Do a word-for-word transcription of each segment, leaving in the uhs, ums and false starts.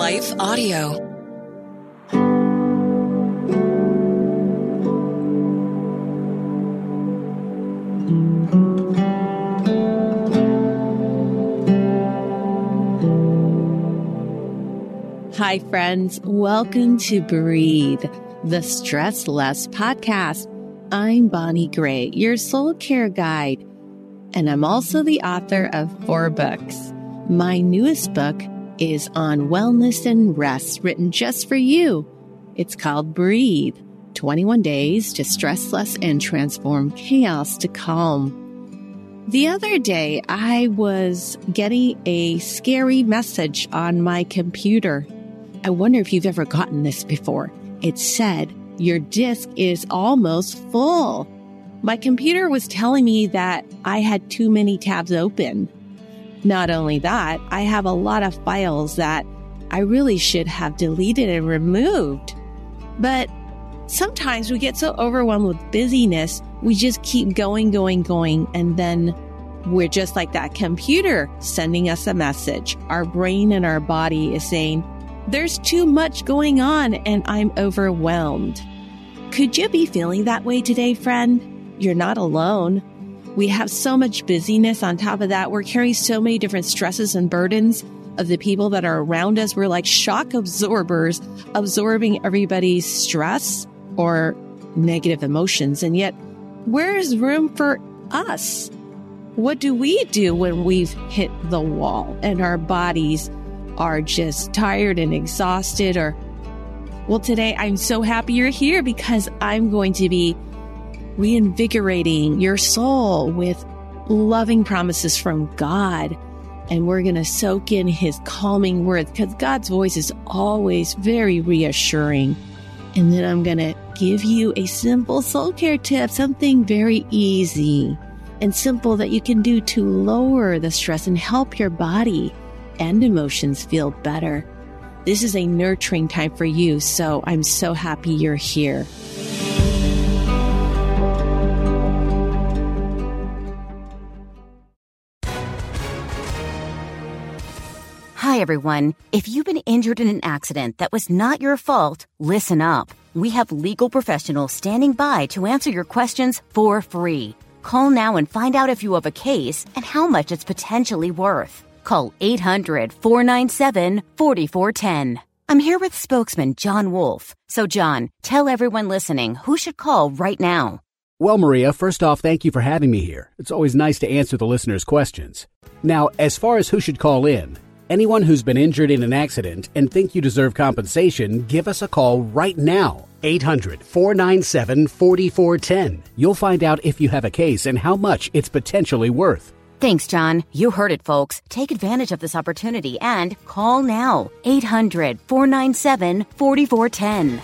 Life Audio. Hi, friends. Welcome to Breathe, the Stress Less podcast. I'm Bonnie Gray, your soul care guide, and I'm also the author of four books. My newest book is on wellness and rest, written just for you. It's called Breathe, twenty-one Days to Stress Less and Transform Chaos to Calm. The other day, I was getting a scary message on my computer. I wonder if you've ever gotten this before. It said, your disk is almost full. My computer was telling me that I had too many tabs open. Not only that, I have a lot of files that I really should have deleted and removed. But sometimes we get so overwhelmed with busyness, we just keep going, going, going, and then we're just like that computer sending us a message. Our brain and our body is saying, there's too much going on and I'm overwhelmed. Could you be feeling that way today, friend? You're not alone. We have so much busyness. On top of that, we're carrying so many different stresses and burdens of the people that are around us. We're like shock absorbers, absorbing everybody's stress or negative emotions. And yet, where is room for us? What do we do when we've hit the wall and our bodies are just tired and exhausted? Or, well, today I'm so happy you're here because I'm going to be reinvigorating your soul with loving promises from God. And we're going to soak in his calming words because God's voice is always very reassuring. And then I'm going to give you a simple soul care tip, something very easy and simple that you can do to lower the stress and help your body and emotions feel better. This is a nurturing time for you, so I'm so happy you're here. Hi, everyone. If you've been injured in an accident that was not your fault, listen up. We have legal professionals standing by to answer your questions for free. Call now and find out if you have a case and how much it's potentially worth. Call eight hundred, four nine seven, four four one zero. I'm here with spokesman John Wolf. So, John, tell everyone listening who should call right now. Well, Maria, first off, thank you for having me here. It's always nice to answer the listeners' questions. Now, as far as who should call in, anyone who's been injured in an accident and think you deserve compensation, give us a call right now. eight hundred, four nine seven, four four one zero. You'll find out if you have a case and how much it's potentially worth. Thanks, John. You heard it, folks. Take advantage of this opportunity and call now. eight hundred, four nine seven, four four one zero.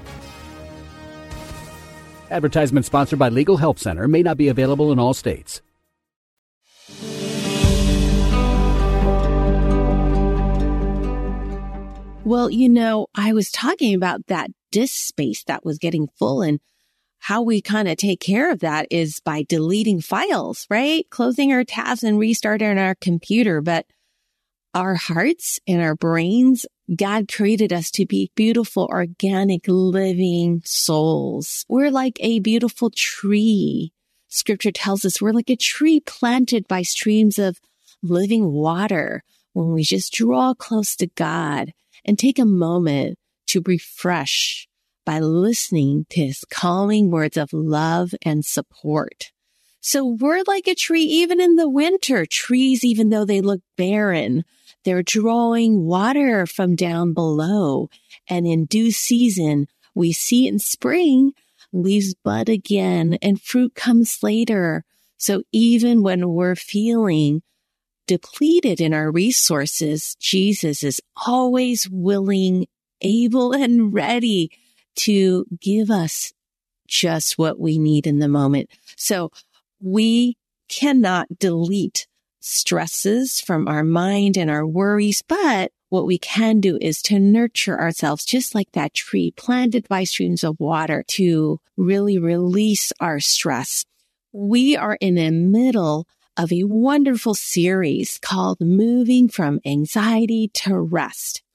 Advertisement sponsored by Legal Help Center. May not be available in all states. Well, you know, I was talking about that disk space that was getting full, and how we kind of take care of that is by deleting files, right? Closing our tabs and restarting our computer. But our hearts and our brains, God created us to be beautiful, organic, living souls. We're like a beautiful tree. Scripture tells us we're like a tree planted by streams of living water when we just draw close to God and take a moment to refresh by listening to his calming words of love and support. So we're like a tree even in the winter. Trees, even though they look barren, they're drawing water from down below. And in due season, we see in spring, leaves bud again and fruit comes later. So even when we're feeling depleted in our resources, Jesus is always willing, able, and ready to give us just what we need in the moment. So we cannot delete stresses from our mind and our worries, but what we can do is to nurture ourselves just like that tree planted by streams of water to really release our stress. We are in the middle of a wonderful series called Moving from Anxiety to Rest.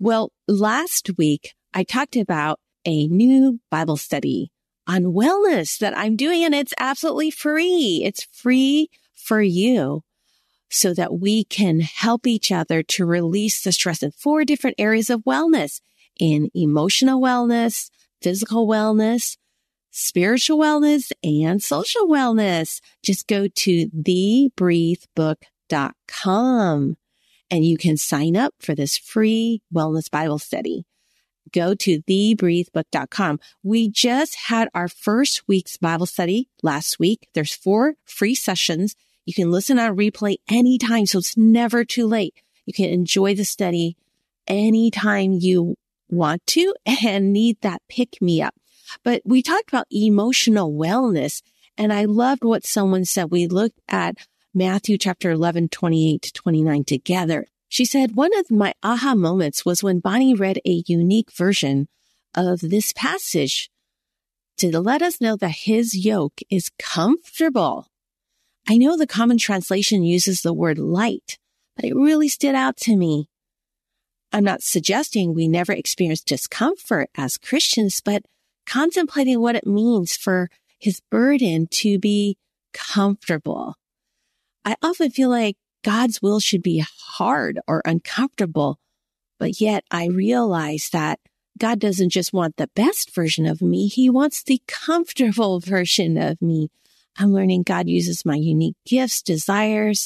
Well, last week I talked about a new Bible study on wellness that I'm doing, and it's absolutely free. It's free for you so that we can help each other to release the stress in four different areas of wellness: in emotional wellness, physical wellness, spiritual wellness, and social wellness. Just go to the breathe book dot com and you can sign up for this free wellness Bible study. Go to the breathe book dot com. We just had our first week's Bible study last week. There's four free sessions. You can listen on replay anytime, so it's never too late. You can enjoy the study anytime you want to and need that pick-me-up. But we talked about emotional wellness, and I loved what someone said. We looked at Matthew chapter eleven, twenty-eight to twenty-nine together. She said, one of my aha moments was when Bonnie read a unique version of this passage to let us know that his yoke is comfortable. I know the Common Translation uses the word light, but it really stood out to me. I'm not suggesting we never experience discomfort as Christians, but contemplating what it means for his burden to be comfortable. I often feel like God's will should be hard or uncomfortable, but yet I realize that God doesn't just want the best version of me. He wants the comfortable version of me. I'm learning God uses my unique gifts, desires,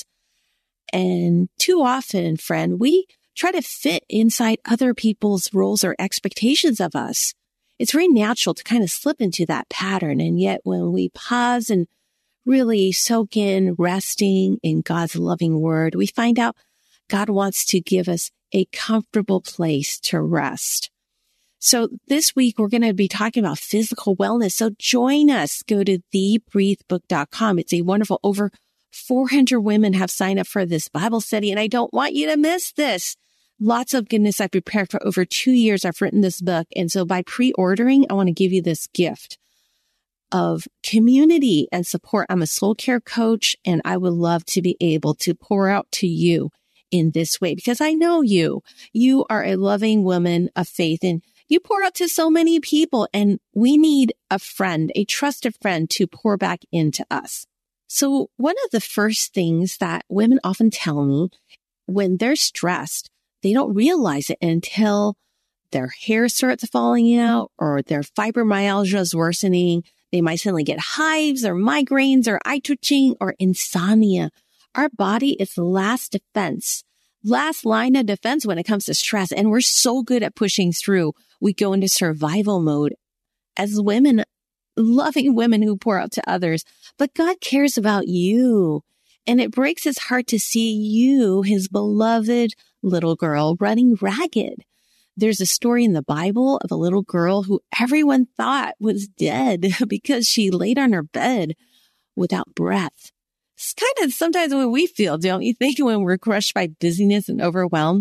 and too often, friend, we try to fit inside other people's roles or expectations of us. It's very natural to kind of slip into that pattern. And yet when we pause and really soak in resting in God's loving word, we find out God wants to give us a comfortable place to rest. So this week, we're going to be talking about physical wellness. So join us. Go to the breathe book dot com. It's a wonderful, over four hundred women have signed up for this Bible study, and I don't want you to miss this. Lots of goodness. I've prepared for over two years. I've written this book. And so by pre-ordering, I want to give you this gift of community and support. I'm a soul care coach, and I would love to be able to pour out to you in this way because I know you. You are a loving woman of faith, and you pour out to so many people, and we need a friend, a trusted friend to pour back into us. So one of the first things that women often tell me when they're stressed, they don't realize it until their hair starts falling out or their fibromyalgia is worsening. They might suddenly get hives or migraines or eye twitching or insomnia. Our body is the last defense, last line of defense when it comes to stress. And we're so good at pushing through. We go into survival mode as women, loving women who pour out to others. But God cares about you. And it breaks his heart to see you, his beloved little girl, running ragged. There's a story in the Bible of a little girl who everyone thought was dead because she laid on her bed without breath. It's kind of sometimes what we feel, don't you think, when we're crushed by busyness and overwhelmed?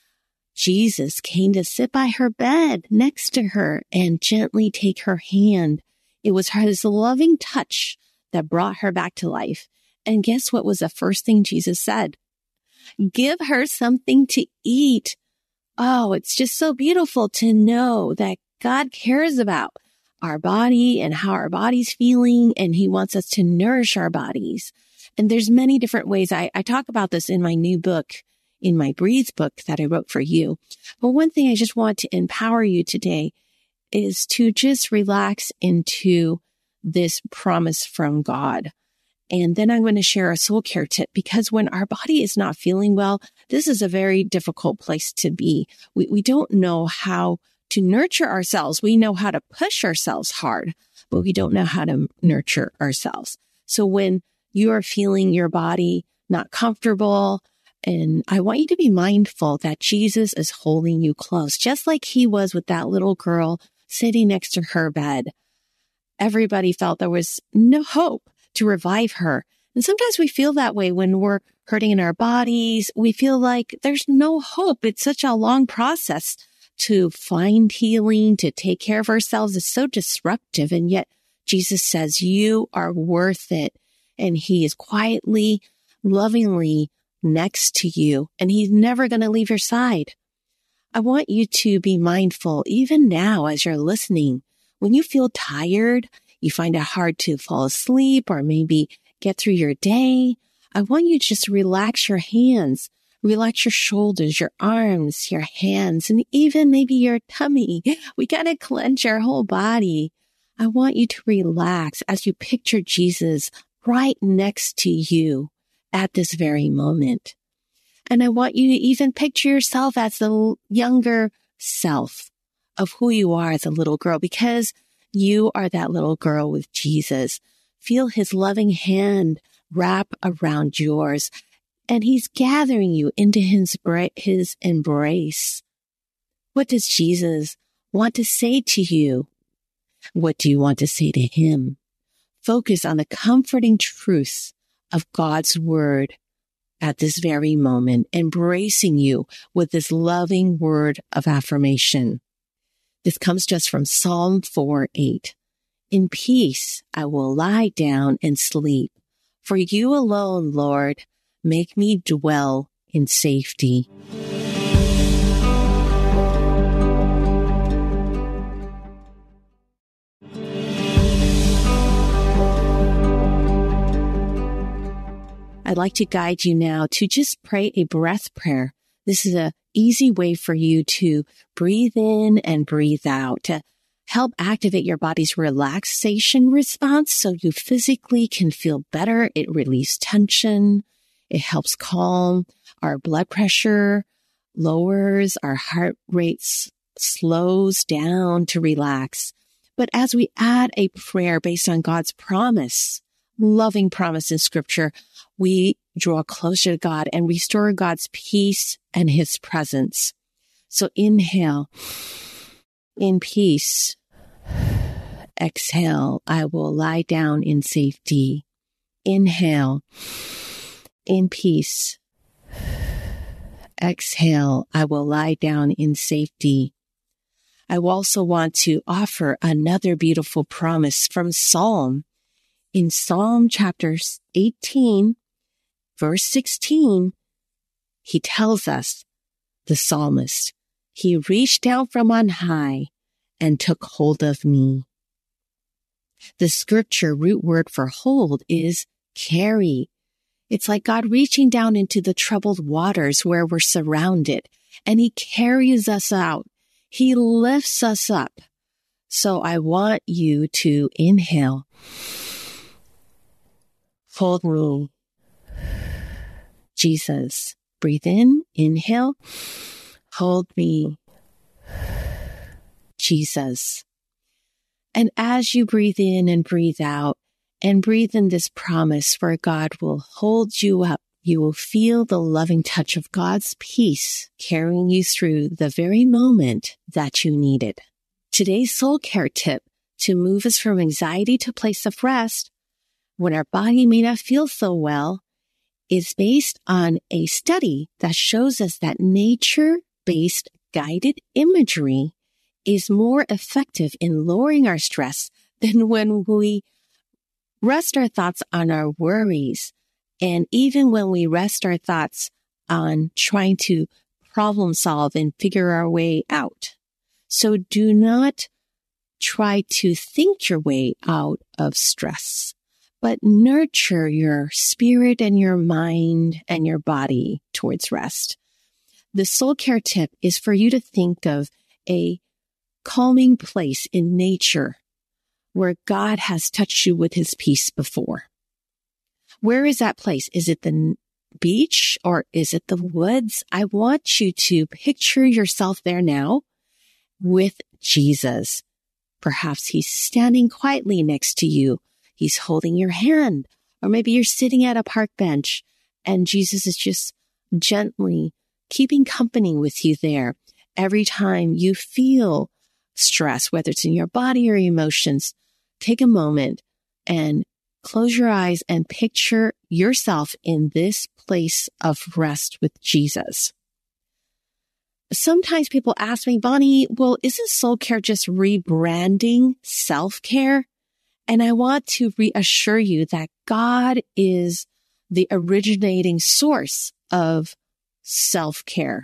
Jesus came to sit by her bed next to her and gently take her hand. It was his loving touch that brought her back to life. And guess what was the first thing Jesus said? Give her something to eat. Oh, it's just so beautiful to know that God cares about our body and how our body's feeling, and he wants us to nourish our bodies. And there's many different ways. I, I talk about this in my new book, in my Breathe book that I wrote for you. But one thing I just want to empower you today is to just relax into this promise from God. And then I'm going to share a soul care tip, because when our body is not feeling well, this is a very difficult place to be. We, we don't know how to nurture ourselves. We know how to push ourselves hard, but we don't know how to nurture ourselves. So when you are feeling your body not comfortable, and I want you to be mindful that Jesus is holding you close, just like he was with that little girl sitting next to her bed. Everybody felt there was no hope to revive her. And sometimes we feel that way when we're hurting in our bodies. We feel like there's no hope. It's such a long process to find healing, to take care of ourselves. It's so disruptive. And yet Jesus says, you are worth it. And he is quietly, lovingly next to you. And he's never going to leave your side. I want you to be mindful, even now as you're listening, when you feel tired, you find it hard to fall asleep or maybe get through your day. I want you to just relax your hands, relax your shoulders, your arms, your hands, and even maybe your tummy. We got to clench our whole body. I want you to relax as you picture Jesus right next to you at this very moment. And I want you to even picture yourself as the younger self of who you are as a little girl, because you are that little girl with Jesus. Feel his loving hand wrap around yours, and he's gathering you into his, his embrace. What does Jesus want to say to you? What do you want to say to him? Focus on the comforting truths of God's word at this very moment, embracing you with this loving word of affirmation. This comes to us from Psalm four eight. In peace, I will lie down and sleep. For you alone, Lord, make me dwell in safety. I'd like to guide you now to just pray a breath prayer. This is an easy way for you to breathe in and breathe out to help activate your body's relaxation response so you physically can feel better. It relieves tension. It helps calm our blood pressure, lowers our heart rates, slows down to relax. But as we add a prayer based on God's promise, loving promise in scripture, we draw closer to God and restore God's peace and his presence. So inhale, in peace. Exhale, I will lie down in safety. Inhale, in peace. Exhale, I will lie down in safety. I also want to offer another beautiful promise from Psalm. In Psalm chapter eighteen, verse sixteen, he tells us, the psalmist, he reached down from on high and took hold of me. The scripture root word for hold is carry. It's like God reaching down into the troubled waters where we're surrounded, and he carries us out. He lifts us up. So I want you to inhale. Hold me. Jesus. Breathe in. Inhale. Hold me. Jesus. And as you breathe in and breathe out and breathe in this promise where God will hold you up, you will feel the loving touch of God's peace carrying you through the very moment that you need it. Today's soul care tip to move us from anxiety to a place of rest when our body may not feel so well is based on a study that shows us that nature-based guided imagery is more effective in lowering our stress than when we rest our thoughts on our worries. And even when we rest our thoughts on trying to problem solve and figure our way out. So do not try to think your way out of stress, but nurture your spirit and your mind and your body towards rest. The soul care tip is for you to think of a calming place in nature where God has touched you with his peace before. Where is that place? Is it the beach or is it the woods? I want you to picture yourself there now with Jesus. Perhaps he's standing quietly next to you. He's holding your hand, or maybe you're sitting at a park bench and Jesus is just gently keeping company with you there. Every time you feel stress, whether it's in your body or emotions, take a moment and close your eyes and picture yourself in this place of rest with Jesus. Sometimes people ask me, Bonnie, well, isn't soul care just rebranding self-care? And I want to reassure you that God is the originating source of self-care.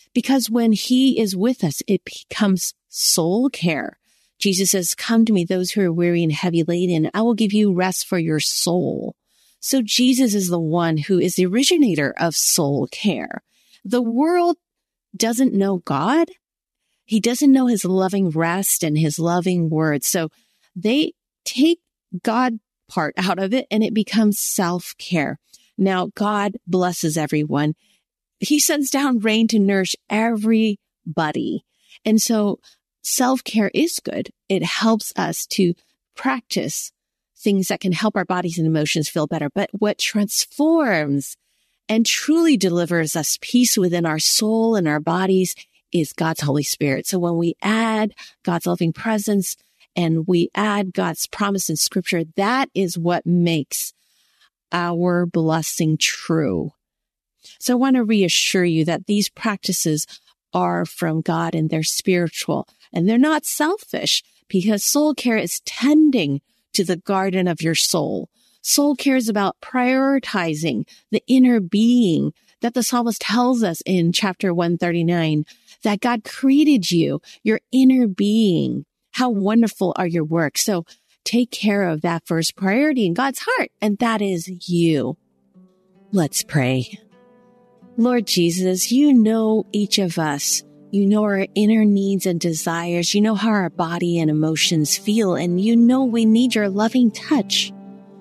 Because when he is with us, it becomes soul care. Jesus says, come to me, those who are weary and heavy laden, I will give you rest for your soul. So Jesus is the one who is the originator of soul care. The world doesn't know God. He doesn't know his loving rest and his loving word. So they take God part out of it and it becomes self-care. Now, God blesses everyone. He sends down rain to nourish everybody. And so self-care is good. It helps us to practice things that can help our bodies and emotions feel better. But what transforms and truly delivers us peace within our soul and our bodies is God's Holy Spirit. So when we add God's loving presence and we add God's promise in Scripture, that is what makes our blessing true. So I want to reassure you that these practices are from God and they're spiritual and they're not selfish, because soul care is tending to the garden of your soul. Soul care is about prioritizing the inner being that the psalmist tells us in chapter one thirty-nine, that God created you, your inner being. How wonderful are your works. So take care of that first priority in God's heart, and that is you. Let's pray. Lord Jesus, you know each of us. You know our inner needs and desires. You know how our body and emotions feel, and you know we need your loving touch.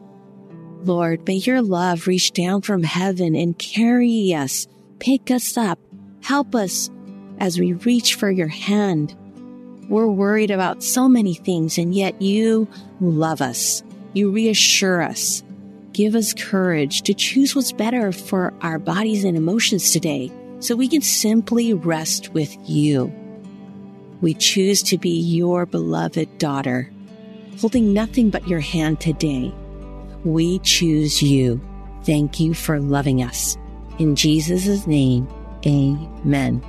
Lord, may your love reach down from heaven and carry us, pick us up, help us as we reach for your hand. We're worried about so many things, and yet you love us. You reassure us. Give us courage to choose what's better for our bodies and emotions today, so we can simply rest with you. We choose to be your beloved daughter, holding nothing but your hand today. We choose you. Thank you for loving us. In Jesus' name, amen.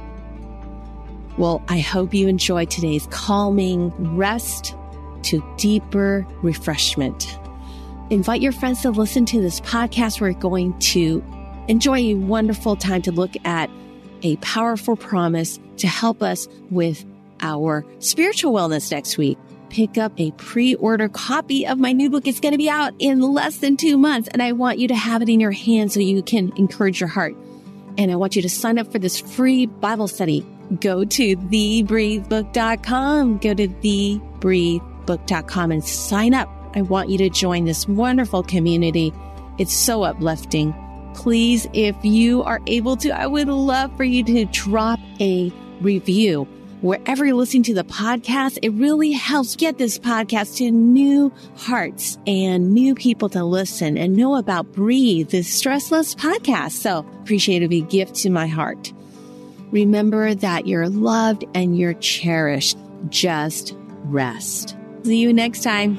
Well, I hope you enjoyed today's calming rest to deeper refreshment. Invite your friends to listen to this podcast. We're going to enjoy a wonderful time to look at a powerful promise to help us with our spiritual wellness next week. Pick up a pre-order copy of my new book. It's going to be out in less than two months, and I want you to have it in your hands so you can encourage your heart. And I want you to sign up for this free Bible study. Go to the breathe book dot com. Go to the breathe book dot com and sign up. I want you to join this wonderful community. It's so uplifting. Please, if you are able to, I would love for you to drop a review. Wherever you're listening to the podcast, it really helps get this podcast to new hearts and new people to listen and know about Breathe, this stressless podcast. So appreciate it. It'd be a gift to my heart. Remember that you're loved and you're cherished. Just rest. See you next time.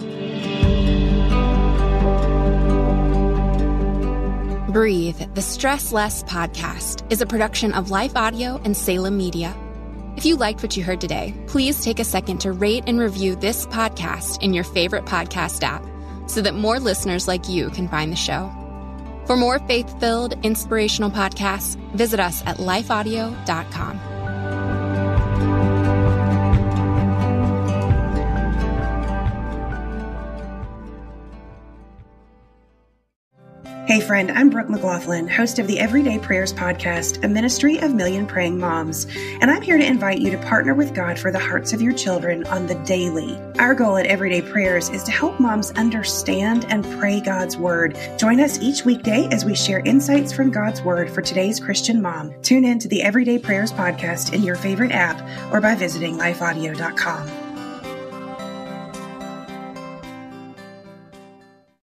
Breathe, the Stress Less podcast, is a production of Life Audio and Salem Media. If you liked what you heard today, please take a second to rate and review this podcast in your favorite podcast app so that more listeners like you can find the show. For more faith-filled, inspirational podcasts, visit us at life audio dot com. Hey friend, I'm Brooke McLaughlin, host of the Everyday Prayers podcast, a ministry of Million Praying Moms, and I'm here to invite you to partner with God for the hearts of your children on the daily. Our goal at Everyday Prayers is to help moms understand and pray God's Word. Join us each weekday as we share insights from God's Word for today's Christian mom. Tune in to the Everyday Prayers podcast in your favorite app or by visiting life audio dot com.